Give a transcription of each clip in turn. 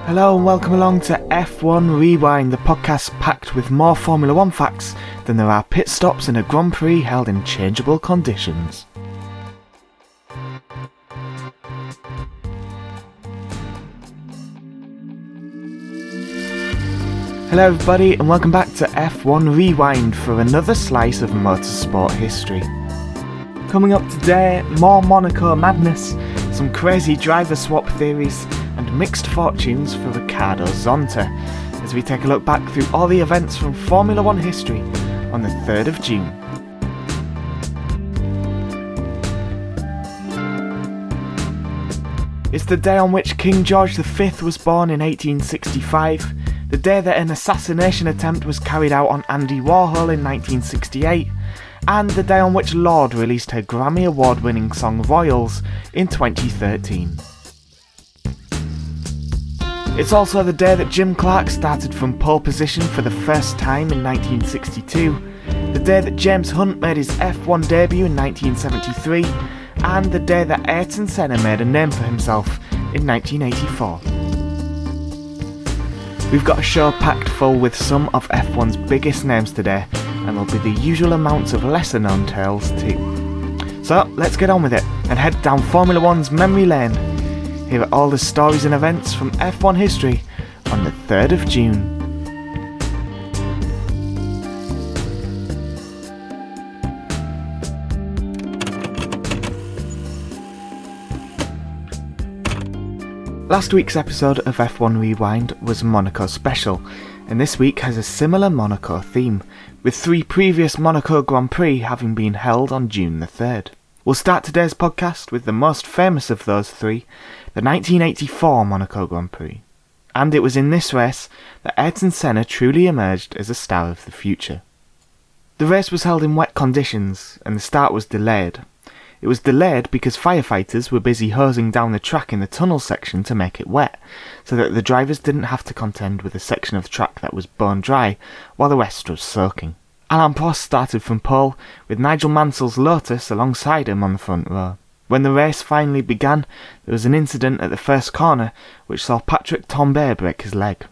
Hello and welcome along to F1 Rewind, the podcast packed with more Formula 1 facts than there are pit stops in a Grand Prix held in changeable conditions. Hello everybody and welcome back to F1 Rewind for another slice of motorsport history. Coming up today, more Monaco madness, some crazy driver swap theories, and mixed fortunes for Ricardo Zonta, as we take a look back through all the events from Formula 1 history on the 3rd of June. It's the day on which King George V was born in 1865, the day that an assassination attempt was carried out on Andy Warhol in 1968, and the day on which Lorde released her Grammy Award-winning song Royals in 2013. It's also the day that Jim Clark started from pole position for the first time in 1962, the day that James Hunt made his F1 debut in 1973, and the day that Ayrton Senna made a name for himself in 1984. We've got a show packed full with some of F1's biggest names today, and there'll be the usual amounts of lesser known tales too. So let's get on with it and head down Formula 1's memory lane. Here are all the stories and events from F1 history on the 3rd of June. Last week's episode of F1 Rewind was Monaco Special, and this week has a similar Monaco theme, with 3 previous Monaco Grand Prix having been held on June the 3rd. We'll start today's podcast with the most famous of those 3, the 1984 Monaco Grand Prix. And it was in this race that Ayrton Senna truly emerged as a star of the future. The race was held in wet conditions, and the start was delayed. It was delayed because firefighters were busy hosing down the track in the tunnel section to make it wet, so that the drivers didn't have to contend with a section of the track that was bone dry while the rest was soaking. Alain Prost started from pole, with Nigel Mansell's Lotus alongside him on the front row. When the race finally began, there was an incident at the first corner which saw Patrick Tambay break his leg.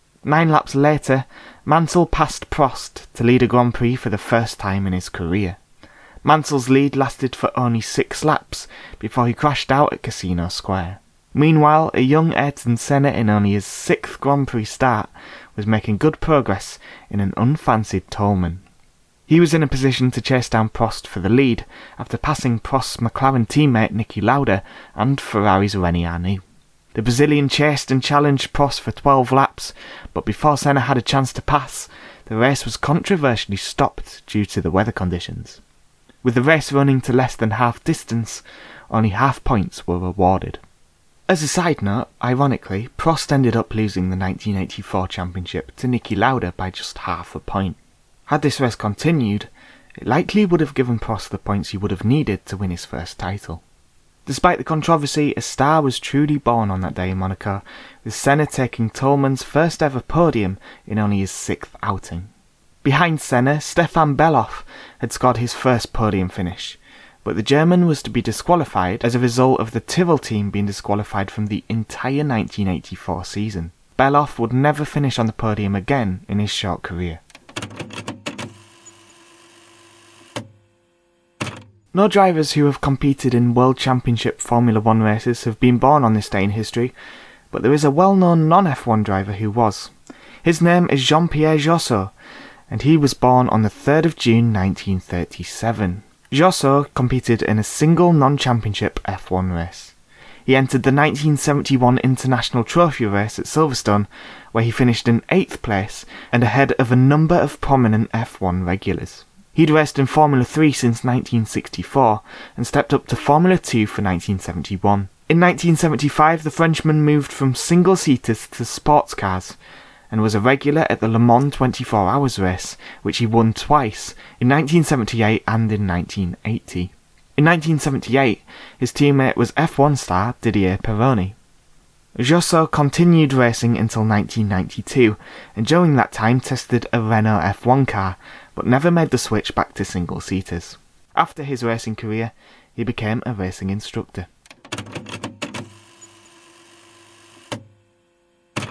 9 laps later, Mansell passed Prost to lead a Grand Prix for the first time in his career. Mansell's lead lasted for only 6 laps before he crashed out at Casino Square. Meanwhile, a young Ayrton Senna in only his 6th Grand Prix start was making good progress in an unfancied Toleman. He was in a position to chase down Prost for the lead after passing Prost's McLaren teammate Niki Lauda and Ferrari's Remy Arnoux. The Brazilian chased and challenged Prost for 12 laps, but before Senna had a chance to pass, the race was controversially stopped due to the weather conditions. With the race running to less than half distance, only half points were awarded. As a side note, ironically, Prost ended up losing the 1984 championship to Niki Lauda by just half a point. Had this race continued, it likely would have given Prost the points he would have needed to win his first title. Despite the controversy, a star was truly born on that day in Monaco, with Senna taking Toleman's first ever podium in only his 6th outing. Behind Senna, Stefan Bellof had scored his first podium finish, but the German was to be disqualified as a result of the Tyrrell team being disqualified from the entire 1984 season. Bellof would never finish on the podium again in his short career. No drivers who have competed in World Championship Formula 1 races have been born on this day in history, but there is a well-known non-F1 driver who was. His name is Jean-Pierre Josseau, and he was born on the 3rd of June 1937. Josseau competed in a single non-championship F1 race. He entered the 1971 International Trophy race at Silverstone, where he finished in 8th place and ahead of a number of prominent F1 regulars. He'd raced in Formula 3 since 1964 and stepped up to Formula 2 for 1971. In 1975, the Frenchman moved from single-seaters to sports cars and was a regular at the Le Mans 24 Hours race, which he won twice, in 1978 and in 1980. In 1978, his teammate was F1 star Didier Pironi. Josseau continued racing until 1992, and during that time tested a Renault F1 car, but never made the switch back to single-seaters. After his racing career, he became a racing instructor.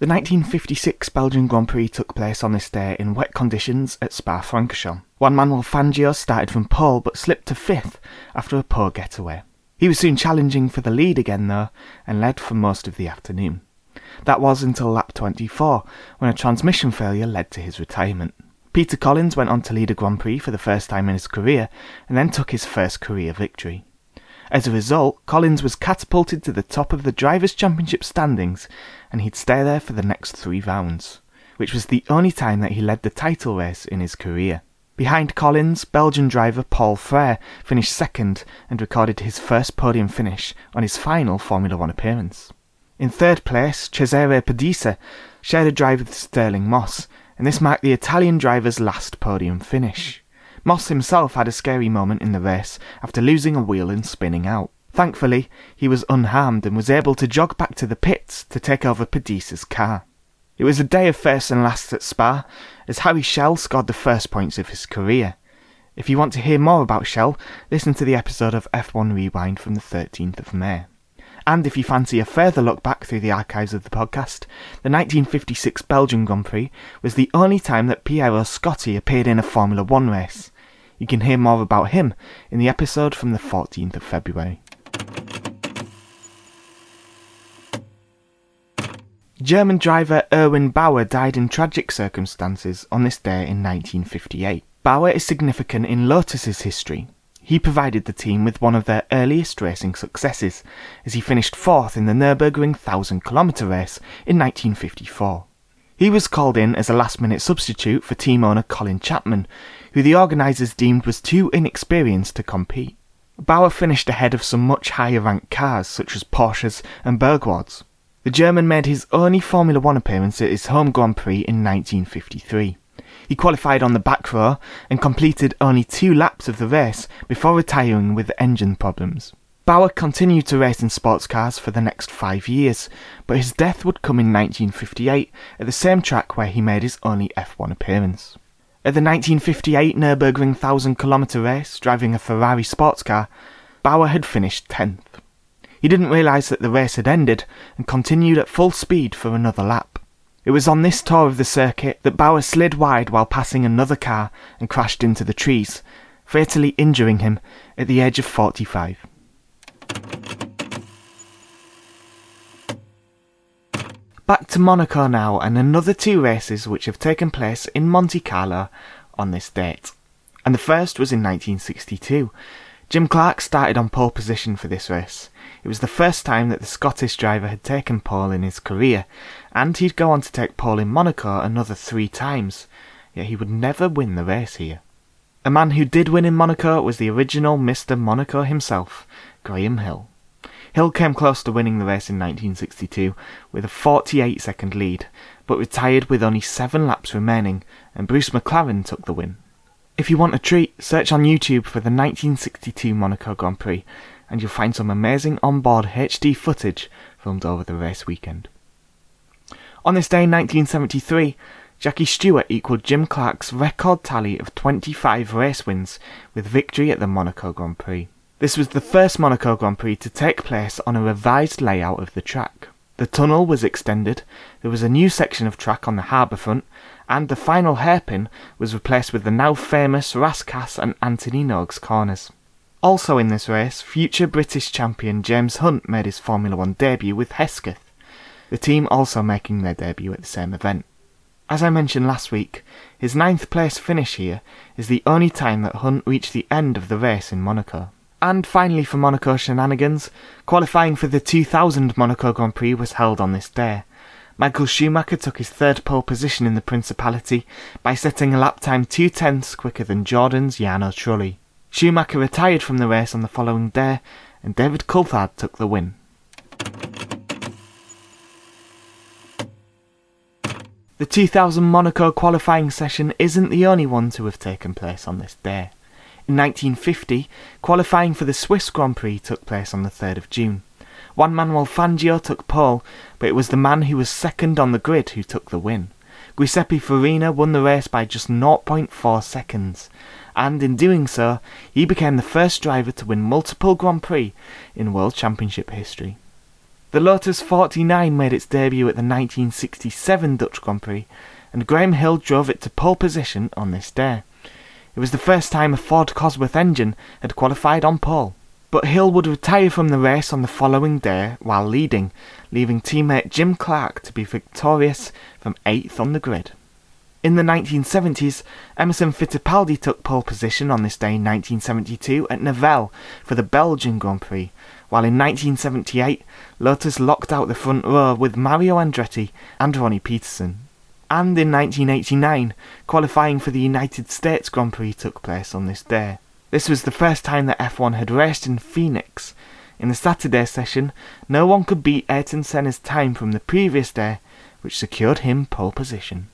The 1956 Belgian Grand Prix took place on this day in wet conditions at Spa-Francorchamps. Juan Manuel Fangio started from pole but slipped to 5th after a poor getaway. He was soon challenging for the lead again though, and led for most of the afternoon. That was until lap 24, when a transmission failure led to his retirement. Peter Collins went on to lead a Grand Prix for the first time in his career, and then took his first career victory. As a result, Collins was catapulted to the top of the Drivers' Championship standings, and he'd stay there for the next 3 rounds, which was the only time that he led the title race in his career. Behind Collins, Belgian driver Paul Frère finished second and recorded his first podium finish on his final Formula 1 appearance. In third place, Cesare Perdisa shared a drive with Stirling Moss, and this marked the Italian driver's last podium finish. Moss himself had a scary moment in the race after losing a wheel and spinning out. Thankfully, he was unharmed and was able to jog back to the pits to take over Perdisa's car. It was a day of firsts and lasts at Spa, as Harry Schell scored the first points of his career. If you want to hear more about Schell, listen to the episode of F1 Rewind from the 13th of May. And if you fancy a further look back through the archives of the podcast, the 1956 Belgian Grand Prix was the only time that Piero Scotti appeared in a Formula 1 race. You can hear more about him in the episode from the 14th of February. German driver Erwin Bauer died in tragic circumstances on this day in 1958. Bauer is significant in Lotus's history. He provided the team with one of their earliest racing successes, as he finished 4th in the Nürburgring 1,000-kilometre race in 1954. He was called in as a last-minute substitute for team owner Colin Chapman, who the organisers deemed was too inexperienced to compete. Bauer finished ahead of some much higher-ranked cars such as Porsches and Bergwards. The German made his only Formula 1 appearance at his home Grand Prix in 1953. He qualified on the back row and completed only 2 laps of the race before retiring with engine problems. Bauer continued to race in sports cars for the next 5 years, but his death would come in 1958 at the same track where he made his only F1 appearance. At the 1958 Nürburgring 1,000-kilometre race, driving a Ferrari sports car, Bauer had finished 10th. He didn't realise that the race had ended and continued at full speed for another lap. It was on this tour of the circuit that Bauer slid wide while passing another car and crashed into the trees, fatally injuring him at the age of 45. Back to Monaco now, and another 2 races which have taken place in Monte Carlo on this date. And the first was in 1962. Jim Clark started on pole position for this race. It was the first time that the Scottish driver had taken pole in his career, and he'd go on to take pole in Monaco another 3 times, yet he would never win the race here. A man who did win in Monaco was the original Mr. Monaco himself, Graham Hill. Hill came close to winning the race in 1962 with a 48-second lead, but retired with only 7 laps remaining, and Bruce McLaren took the win. If you want a treat, search on YouTube for the 1962 Monaco Grand Prix, and you'll find some amazing onboard HD footage filmed over the race weekend. On this day in 1973, Jackie Stewart equalled Jim Clark's record tally of 25 race wins with victory at the Monaco Grand Prix. This was the first Monaco Grand Prix to take place on a revised layout of the track. The tunnel was extended, there was a new section of track on the harbour front, and the final hairpin was replaced with the now famous Rascasse and Anthony Noakes corners. Also in this race, future British champion James Hunt made his Formula 1 debut with Hesketh, the team also making their debut at the same event. As I mentioned last week, his 9th place finish here is the only time that Hunt reached the end of the race in Monaco. And finally for Monaco shenanigans, qualifying for the 2000 Monaco Grand Prix was held on this day. Michael Schumacher took his 3rd pole position in the Principality by setting a lap time 2/10 quicker than Jordan's Jarno Trulli. Schumacher retired from the race on the following day, and David Coulthard took the win. The 2000 Monaco qualifying session isn't the only one to have taken place on this day. In 1950, qualifying for the Swiss Grand Prix took place on the 3rd of June. Juan Manuel Fangio took pole, but it was the man who was second on the grid who took the win. Giuseppe Farina won the race by just 0.4 seconds, and in doing so, he became the first driver to win multiple Grand Prix in World Championship history. The Lotus 49 made its debut at the 1967 Dutch Grand Prix, and Graham Hill drove it to pole position on this day. It was the first time a Ford Cosworth engine had qualified on pole. But Hill would retire from the race on the following day while leading, leaving teammate Jim Clark to be victorious from 8th on the grid. In the 1970s, Emerson Fittipaldi took pole position on this day in 1972 at Nivelles for the Belgian Grand Prix, while in 1978 Lotus locked out the front row with Mario Andretti and Ronnie Peterson. And in 1989, qualifying for the United States Grand Prix took place on this day. This was the first time that F1 had raced in Phoenix. In the Saturday session, no one could beat Ayrton Senna's time from the previous day, which secured him pole position.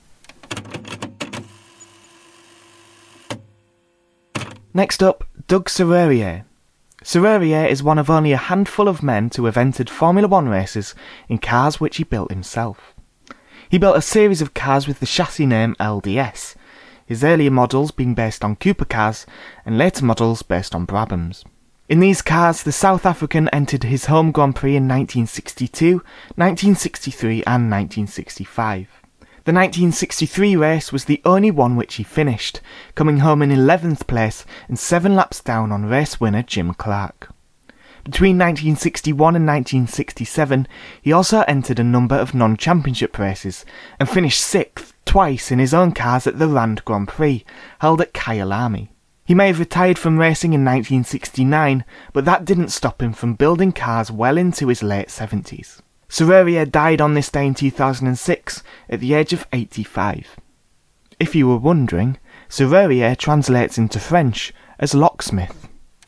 Next up, Doug Serrurier. Serrurier is one of only a handful of men to have entered Formula One races in cars which he built himself. He built a series of cars with the chassis name LDS, his earlier models being based on Cooper cars and later models based on Brabhams. In these cars, the South African entered his home Grand Prix in 1962, 1963 and 1965. The 1963 race was the only one which he finished, coming home in 11th place and 7 laps down on race winner Jim Clark. Between 1961 and 1967, he also entered a number of non-championship races and finished 6th twice in his own cars at the Rand Grand Prix, held at Kyalami. He may have retired from racing in 1969, but that didn't stop him from building cars well into his late 70s. Serrurier died on this day in 2006 at the age of 85. If you were wondering, Serrurier translates into French as locksmith.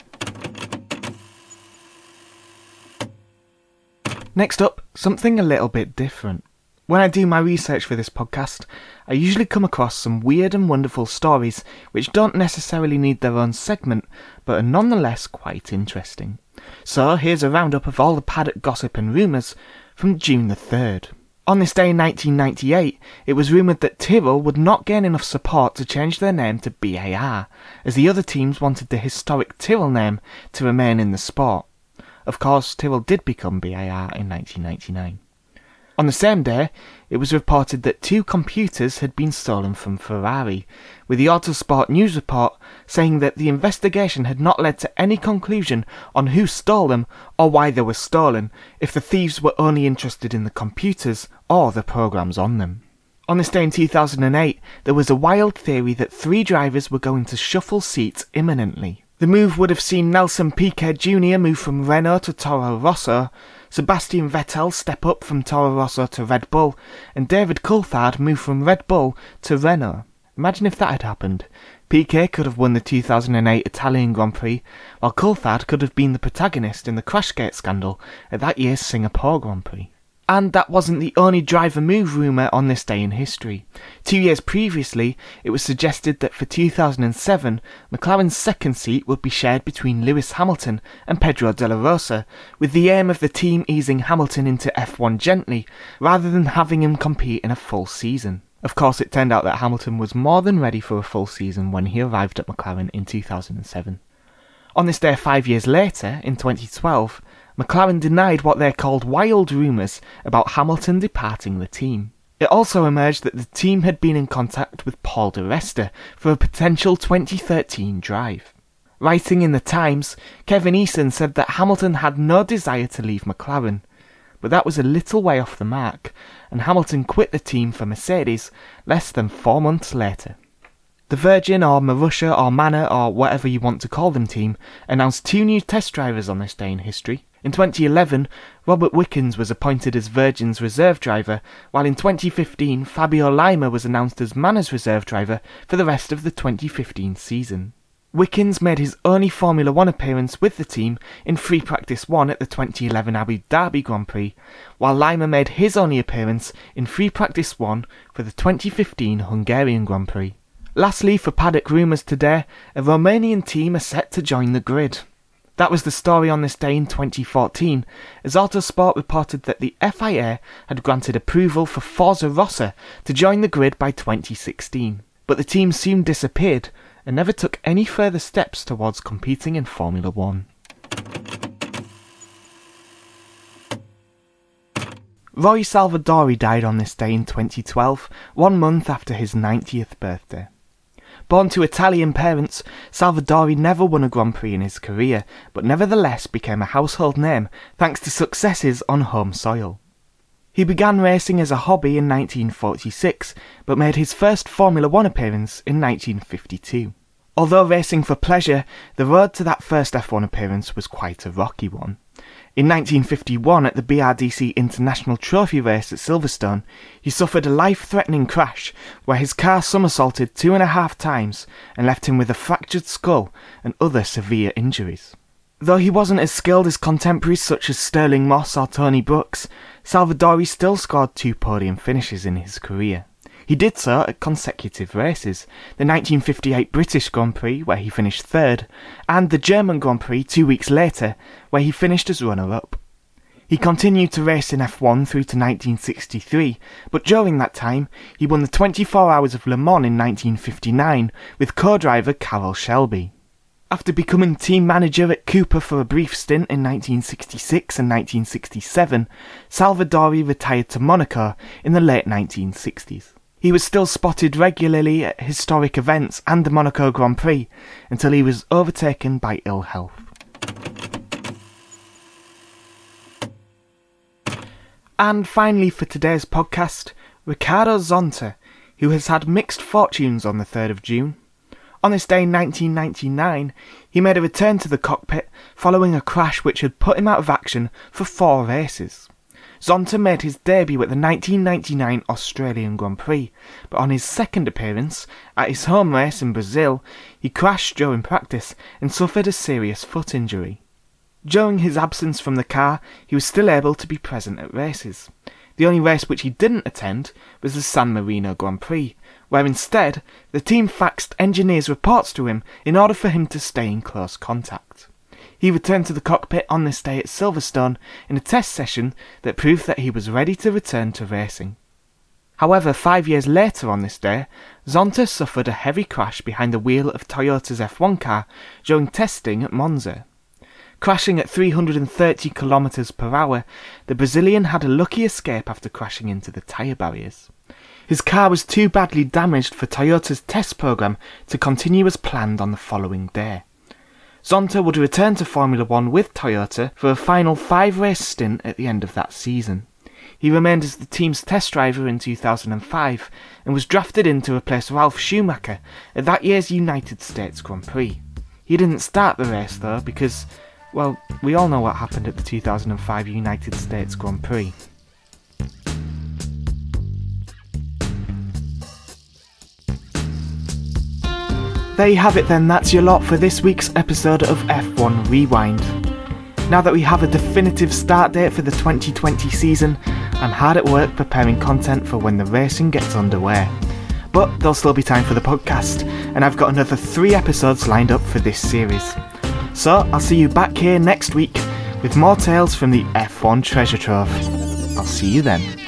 Next up, something a little bit different. When I do my research for this podcast, I usually come across some weird and wonderful stories which don't necessarily need their own segment, but are nonetheless quite interesting. So here's a roundup of all the paddock gossip and rumours from June the 3rd. On this day in 1998, it was rumoured that Tyrrell would not gain enough support to change their name to BAR, as the other teams wanted the historic Tyrrell name to remain in the sport. Of course, Tyrrell did become BAR in 1999. On the same day, it was reported that 2 computers had been stolen from Ferrari, with the Autosport news report saying that the investigation had not led to any conclusion on who stole them or why they were stolen, if the thieves were only interested in the computers or the programs on them. On this day in 2008, there was a wild theory that 3 drivers were going to shuffle seats imminently. The move would have seen Nelson Piquet Jr. move from Renault to Toro Rosso, Sebastian Vettel step up from Toro Rosso to Red Bull, and David Coulthard move from Red Bull to Renault. Imagine if that had happened. Piquet could have won the 2008 Italian Grand Prix, while Coulthard could have been the protagonist in the Crashgate scandal at that year's Singapore Grand Prix. And that wasn't the only driver move rumour on this day in history. 2 years previously, it was suggested that for 2007, McLaren's second seat would be shared between Lewis Hamilton and Pedro de la Rosa, with the aim of the team easing Hamilton into F1 gently, rather than having him compete in a full season. Of course, it turned out that Hamilton was more than ready for a full season when he arrived at McLaren in 2007. On this day 5 years later, in 2012, McLaren denied what they called wild rumours about Hamilton departing the team. It also emerged that the team had been in contact with Paul di Resta for a potential 2013 drive. Writing in The Times, Kevin Eason said that Hamilton had no desire to leave McLaren, but that was a little way off the mark, and Hamilton quit the team for Mercedes less than 4 months later. The Virgin or Marussia or Manor or whatever you want to call them team announced 2 new test drivers on this day in history. In 2011, Robert Wickens was appointed as Virgin's reserve driver, while in 2015 Fabio Lima was announced as Manor's reserve driver for the rest of the 2015 season. Wickens made his only Formula 1 appearance with the team in Free Practice 1 at the 2011 Abu Dhabi Grand Prix, while Lima made his only appearance in Free Practice 1 for the 2015 Hungarian Grand Prix. Lastly, for paddock rumours today, a Romanian team are set to join the grid. That was the story on this day in 2014, as Autosport reported that the FIA had granted approval for Forza Rossa to join the grid by 2016, but the team soon disappeared and never took any further steps towards competing in Formula 1. Roy Salvadori died on this day in 2012, 1 month after his 90th birthday. Born to Italian parents, Salvadori never won a Grand Prix in his career, but nevertheless became a household name thanks to successes on home soil. He began racing as a hobby in 1946, but made his first Formula One appearance in 1952. Although racing for pleasure, the road to that first F1 appearance was quite a rocky one. In 1951, at the BRDC International Trophy race at Silverstone, he suffered a life-threatening crash where his car somersaulted 2.5 times and left him with a fractured skull and other severe injuries. Though he wasn't as skilled as contemporaries such as Stirling Moss or Tony Brooks, Salvadori still scored 2 podium finishes in his career. He did so at consecutive races, the 1958 British Grand Prix where he finished 3rd, and the German Grand Prix 2 weeks later where he finished as runner-up. He continued to race in F1 through to 1963, but during that time he won the 24 Hours of Le Mans in 1959 with co-driver Carroll Shelby. After becoming team manager at Cooper for a brief stint in 1966 and 1967, Salvadori retired to Monaco in the late 1960s. He was still spotted regularly at historic events and the Monaco Grand Prix until he was overtaken by ill health. And finally for today's podcast, Ricardo Zonta, who has had mixed fortunes on the 3rd of June. On this day in 1999, he made a return to the cockpit following a crash which had put him out of action for 4 races. Zonta made his debut at the 1999 Australian Grand Prix, but on his second appearance, at his home race in Brazil, he crashed during practice and suffered a serious foot injury. During his absence from the car, he was still able to be present at races. The only race which he didn't attend was the San Marino Grand Prix, where instead the team faxed engineers' reports to him in order for him to stay in close contact. He returned to the cockpit on this day at Silverstone in a test session that proved that he was ready to return to racing. However, 5 years later on this day, Zonta suffered a heavy crash behind the wheel of Toyota's F1 car during testing at Monza. Crashing at 330 km per hour, the Brazilian had a lucky escape after crashing into the tyre barriers. His car was too badly damaged for Toyota's test programme to continue as planned on the following day. Zonta would return to Formula One with Toyota for a final 5-race stint at the end of that season. He remained as the team's test driver in 2005 and was drafted in to replace Ralf Schumacher at that year's United States Grand Prix. He didn't start the race though because, well, we all know what happened at the 2005 United States Grand Prix. There you have it then, that's your lot for this week's episode of F1 Rewind. Now that we have a definitive start date for the 2020 season, I'm hard at work preparing content for when the racing gets underway. But there'll still be time for the podcast, and I've got another 3 episodes lined up for this series. So I'll see you back here next week with more tales from the F1 treasure trove. I'll see you then.